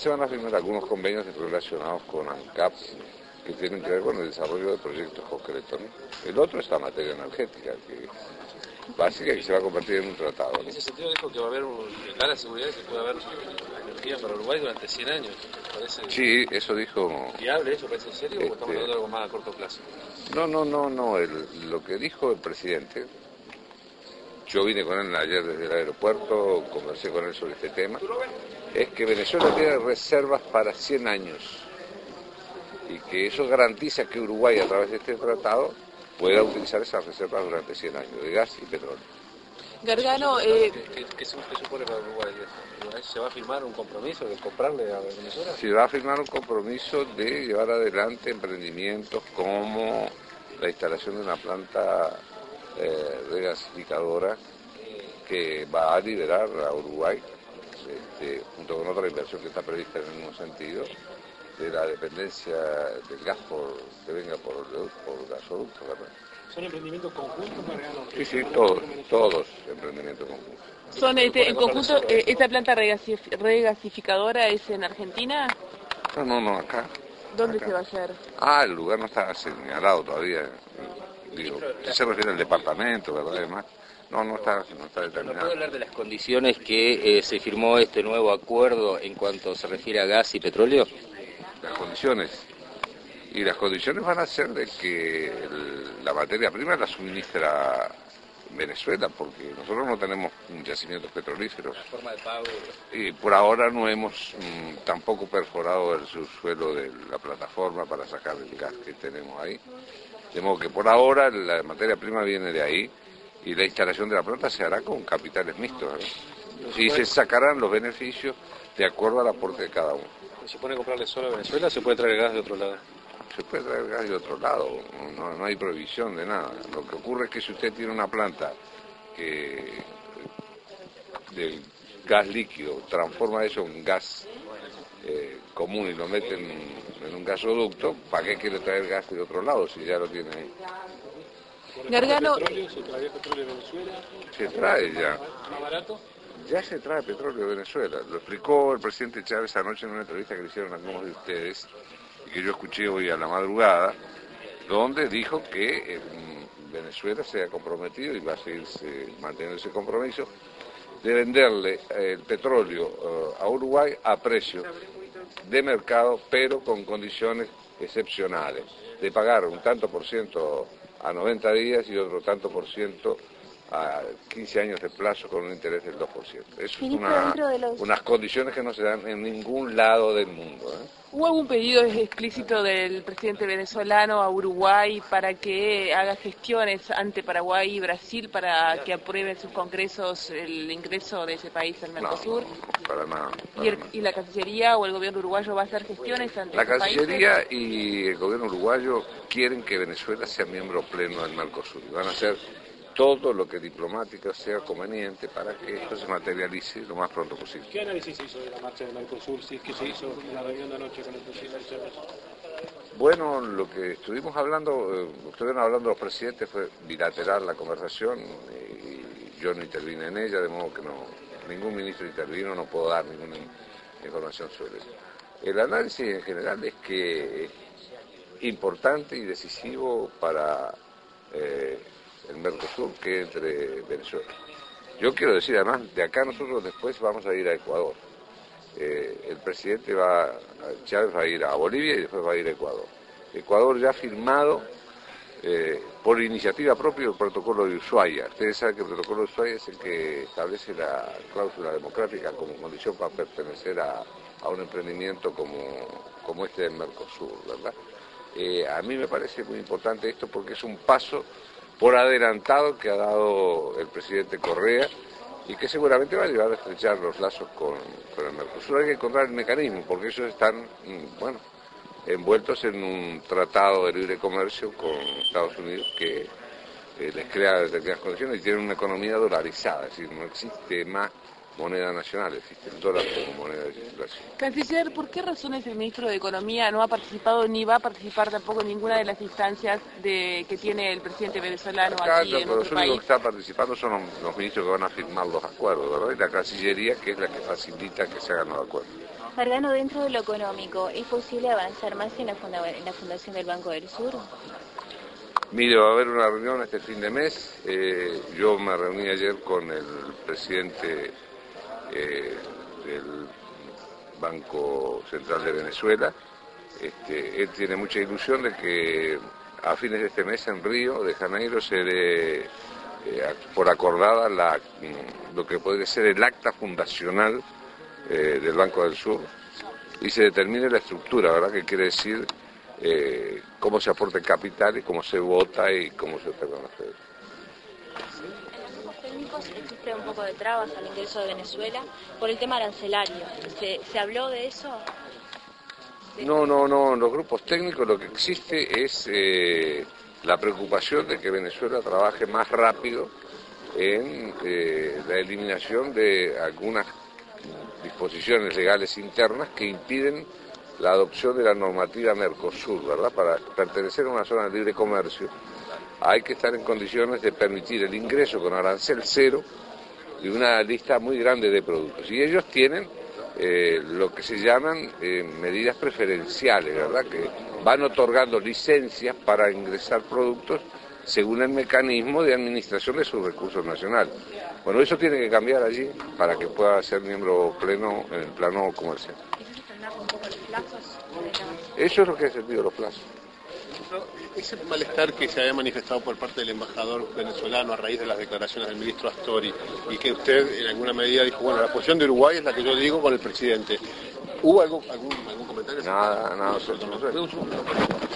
Se van a firmar algunos convenios relacionados con ANCAP que tienen que ver con el desarrollo de proyectos concretos, ¿no? El otro es la materia energética, que básica y que se va a convertir en un tratado, ¿no? En ese sentido dijo que va a haber, da la seguridad de que puede haber energía para Uruguay durante 100 años. ¿Parece sí, eso dijo... ¿Viable eso? ¿Parece en serio o estamos hablando de algo más a corto plazo? No, lo que dijo el presidente, yo vine con él ayer desde el aeropuerto, conversé con él sobre este tema, es que Venezuela tiene reservas para 100 años y que eso garantiza que Uruguay a través de este tratado pueda utilizar esas reservas durante 100 años de gas y petróleo. Gargano, ¿qué supone para Uruguay? ¿Se va a firmar un compromiso de comprarle a Venezuela? Se va a firmar un compromiso de llevar adelante emprendimientos como la instalación de una planta regasificadora que va a liberar a Uruguay, junto con otra inversión que está prevista en el mismo sentido, de la dependencia del gas que venga por gasoductos, ¿verdad? ¿Son emprendimientos conjuntos, Gargano? Sí, todos emprendimientos conjuntos. ¿Son en conjunto, esta planta regasificadora es en Argentina? No, acá. ¿Dónde acá se va a hacer? El lugar no está señalado todavía. Digo, ¿qué se refiere al departamento, verdad? Además, no está determinado. ¿No puede hablar de las condiciones que se firmó este nuevo acuerdo en cuanto se refiere a gas y petróleo? Las condiciones van a ser de que la materia prima la suministra Venezuela, porque nosotros no tenemos yacimientos petrolíferos. Forma de pago. Y por ahora no hemos tampoco perforado el subsuelo de la plataforma para sacar el gas que tenemos ahí. De modo que por ahora la materia prima viene de ahí y la instalación de la planta se hará con capitales mixtos, ¿no? Y se sacarán los beneficios de acuerdo al aporte de cada uno. ¿Se pone a comprarle solo a Venezuela o se puede traer gas de otro lado? Se puede traer gas de otro lado, no hay prohibición de nada. Lo que ocurre es que si usted tiene una planta que del gas líquido transforma eso en gas común y lo mete en un gasoducto, ¿para qué quiere traer gas de otro lado si ya lo tiene ahí? Gargano, ¿Se trae petróleo de Venezuela? Se trae ya. ¿Más barato? Ya se trae petróleo de Venezuela. Lo explicó el presidente Chávez anoche en una entrevista que le hicieron a algunos de ustedes y que yo escuché hoy a la madrugada, donde dijo que Venezuela se ha comprometido y va a seguirse manteniendo ese compromiso de venderle el petróleo a Uruguay a precio de mercado, pero con condiciones excepcionales, de pagar un tanto por ciento a 90 días y otro tanto por ciento a 15 años de plazo con un interés del 2%. Eso es unas condiciones que no se dan en ningún lado del mundo, ¿eh? ¿Hubo algún pedido explícito del presidente venezolano a Uruguay para que haga gestiones ante Paraguay y Brasil para que aprueben sus congresos el ingreso de ese país al Mercosur? No, para nada. ¿Y la Cancillería o el gobierno uruguayo va a hacer gestiones ante La esos Cancillería países? y el gobierno uruguayo quieren que Venezuela sea miembro pleno del Mercosur y van a hacer todo lo que diplomático sea conveniente para que esto se materialice lo más pronto posible. ¿Qué análisis se hizo de la marcha del Mercosur, si es que se hizo en la reunión de anoche con el presidente Chávez? Bueno, lo que estuvimos hablando, los presidentes fue bilateral la conversación y yo no intervine en ella, de modo que ningún ministro intervino, no puedo dar ninguna información sobre eso. El análisis en general es que es importante y decisivo para el Mercosur que entre Venezuela. Yo quiero decir además, de acá nosotros después vamos a ir a Ecuador. El presidente Chávez va a ir a Bolivia y después va a ir a Ecuador. Ecuador ya ha firmado por iniciativa propia el protocolo de Ushuaia. Ustedes saben que el protocolo de Ushuaia es el que establece la cláusula democrática como condición para pertenecer a un emprendimiento como este del Mercosur, ¿verdad? A mí me parece muy importante esto porque es un paso por adelantado que ha dado el presidente Correa y que seguramente va a ayudar a estrechar los lazos con el Mercosur. Hay que encontrar el mecanismo porque ellos están, envueltos en un tratado de libre comercio con Estados Unidos que les crea determinadas condiciones y tienen una economía dolarizada, es decir, no existe más moneda nacional, existe el dólar como moneda de circulación. Canciller, ¿por qué razones el ministro de Economía no ha participado ni va a participar tampoco en ninguna de las instancias que tiene el presidente venezolano aquí en nuestro país? Los que están participando son los ministros que van a firmar los acuerdos, ¿verdad? Y la Cancillería, que es la que facilita que se hagan los acuerdos. Gargano, dentro de lo económico, ¿es posible avanzar más en la fundación del Banco del Sur? Mire, va a haber una reunión este fin de mes. Yo me reuní ayer con el presidente del Banco Central de Venezuela. Él tiene mucha ilusión de que a fines de este mes en Río de Janeiro se dé por acordada lo que podría ser el acta fundacional del Banco del Sur y se determine la estructura, ¿verdad? Que quiere decir cómo se aporta el capital y cómo se vota y cómo se reconoce. En los técnicos existe un poco de trabas al ingreso de Venezuela por el tema arancelario. ¿Se habló de eso? No, en los grupos técnicos lo que existe es la preocupación de que Venezuela trabaje más rápido en la eliminación de algunas disposiciones legales internas que impiden la adopción de la normativa Mercosur, ¿verdad? Para pertenecer a una zona de libre comercio hay que estar en condiciones de permitir el ingreso con arancel cero de una lista muy grande de productos. Y ellos tienen lo que se llaman medidas preferenciales, ¿verdad? Que van otorgando licencias para ingresar productos según el mecanismo de administración de sus recursos nacionales. Bueno, eso tiene que cambiar allí para que pueda ser miembro pleno en el plano comercial. Eso es lo que ha servido los plazos. Ese malestar que se había manifestado por parte del embajador venezolano a raíz de las declaraciones del ministro Astori y que usted en alguna medida dijo, bueno, la posición de Uruguay es la que yo digo con el presidente. ¿Hubo algún comentario? Nada, nosotros no sé.